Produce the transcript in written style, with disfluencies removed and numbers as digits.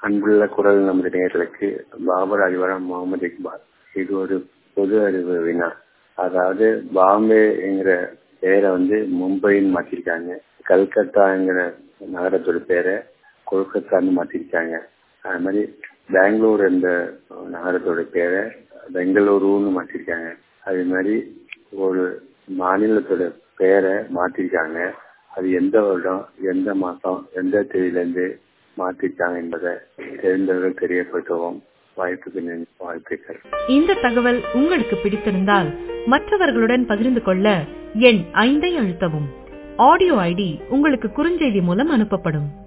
அன்புள்ள குரல் நமது நேயர்களுக்கு பாபர் அறிவரம் முகமது இக்பால். இது ஒரு பொது அறிவு வினா. அதாவது பாம்பே என்கிற பெயரை மும்பைன்னு மாத்திருக்காங்க. கல்கத்தாங்கிற நகரத்தோட பேரை கொல்கத்தான்னு மாத்திருக்காங்க. அது மாதிரி பெங்களூர் என்ற நகரத்தோட பேரை பெங்களூருன்னு மாத்திருக்காங்க. அதே மாதிரி ஒரு மாநிலத்தோட பெயரை மாத்திருக்காங்க. அது எந்த வருடம், எந்த மாசம், எந்த தேதியிலிருந்து மாத்திருக்காங்க என்பதை தெரிந்தவர்கள் தெரியப்படுத்தவும். வாழ்த்துக்கள். இந்த தகவல் உங்களுக்கு பிடித்திருந்தால் மற்றவர்களுடன் பகிர்ந்து கொள்ள எண் 5 அழுத்தவும். ஆடியோ ஐடி உங்களுக்கு குறுஞ்செய்தி மூலம் அனுப்பப்படும்.